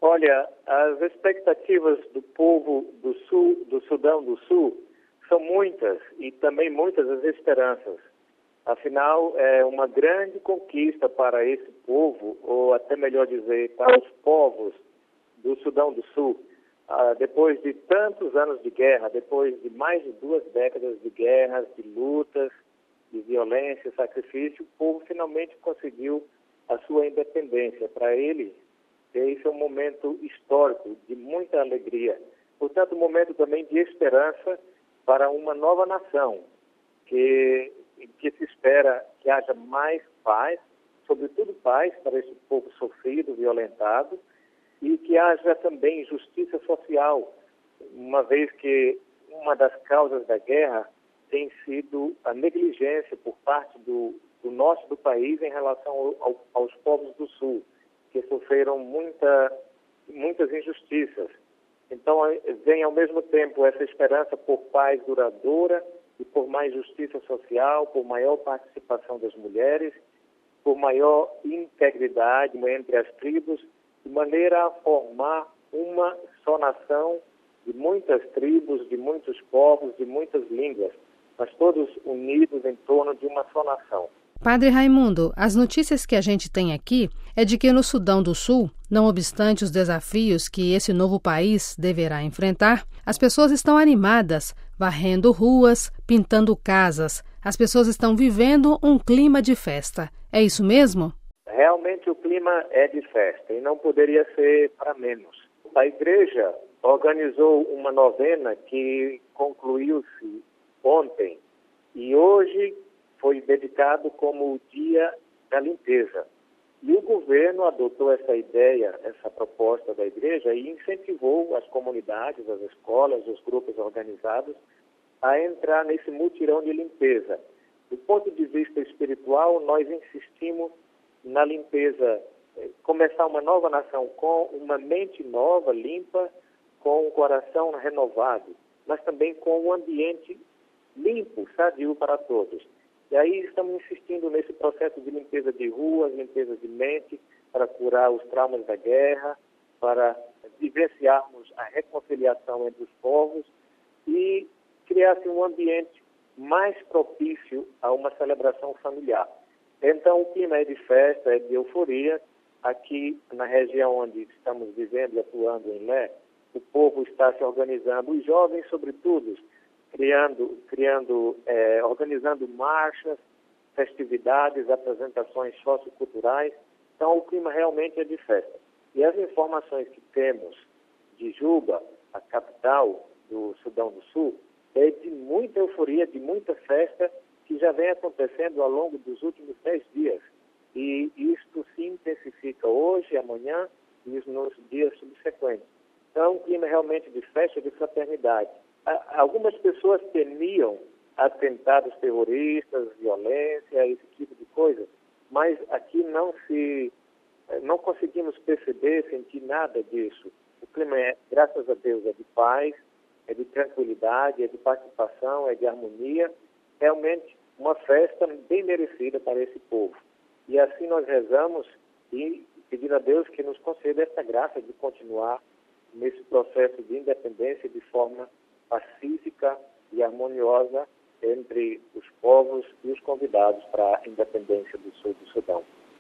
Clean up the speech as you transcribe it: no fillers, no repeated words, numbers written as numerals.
Olha, as expectativas do povo do Sul, do Sudão do Sul, são muitas e também muitas as esperanças. Afinal, é uma grande conquista para esse povo, ou até melhor dizer, para os povos do Sudão do Sul. Depois de tantos anos de guerra, depois de mais de 2 décadas de guerras, de lutas, de violência, sacrifício, o povo finalmente conseguiu a sua independência. Para ele, esse é um momento histórico de muita alegria. Portanto, um momento também de esperança para uma nova nação, que se espera que haja mais paz, sobretudo paz para esse povo sofrido, violentado, e que haja também justiça social, uma vez que uma das causas da guerra tem sido a negligência por parte do norte do país em relação aos povos do sul, que sofreram muitas injustiças. Então, vem ao mesmo tempo essa esperança por paz duradoura e por mais justiça social, por maior participação das mulheres, por maior integridade entre as tribos, de maneira a formar uma só nação de muitas tribos, de muitos povos, de muitas línguas, mas todos unidos em torno de uma só nação. Padre Raimundo, as notícias que a gente tem aqui é de que no Sudão do Sul, não obstante os desafios que esse novo país deverá enfrentar, as pessoas estão animadas, varrendo ruas, pintando casas. As pessoas estão vivendo um clima de festa. É isso mesmo? Realmente o clima é de festa e não poderia ser para menos. A igreja organizou uma novena que concluiu-se ontem e hoje foi dedicado como o Dia da Limpeza. E o governo adotou essa ideia, essa proposta da igreja e incentivou as comunidades, as escolas, os grupos organizados a entrar nesse mutirão de limpeza. Do ponto de vista espiritual, nós insistimos na limpeza, começar uma nova nação com uma mente nova, limpa, com um coração renovado, mas também com um ambiente limpo, sadio para todos. E aí estamos insistindo nesse processo de limpeza de ruas, limpeza de mente, para curar os traumas da guerra, para vivenciarmos a reconciliação entre os povos e criar-se um ambiente mais propício a uma celebração familiar. Então, o clima é de festa, é de euforia. Aqui, na região onde estamos vivendo e atuando em Lé, o povo está se organizando, os jovens, sobretudo, organizando marchas, festividades, apresentações socioculturais. Então, o clima realmente é de festa. E as informações que temos de Juba, a capital do Sudão do Sul, é de muita euforia, de muita festa, que já vem acontecendo ao longo dos últimos 10 dias. E isto se intensifica hoje, amanhã e nos dias subsequentes. Então, é um clima realmente de festa, de fraternidade. Algumas pessoas temiam atentados terroristas, violência, esse tipo de coisa, mas aqui não conseguimos perceber, sentir nada disso. O clima graças a Deus, é de paz, é de tranquilidade, é de participação, é de harmonia. Realmente uma festa bem merecida para esse povo. E assim nós rezamos e pedimos a Deus que nos conceda essa graça de continuar nesse processo de independência de forma pacífica e harmoniosa entre os povos e os convidados para a independência do sul do Sudão.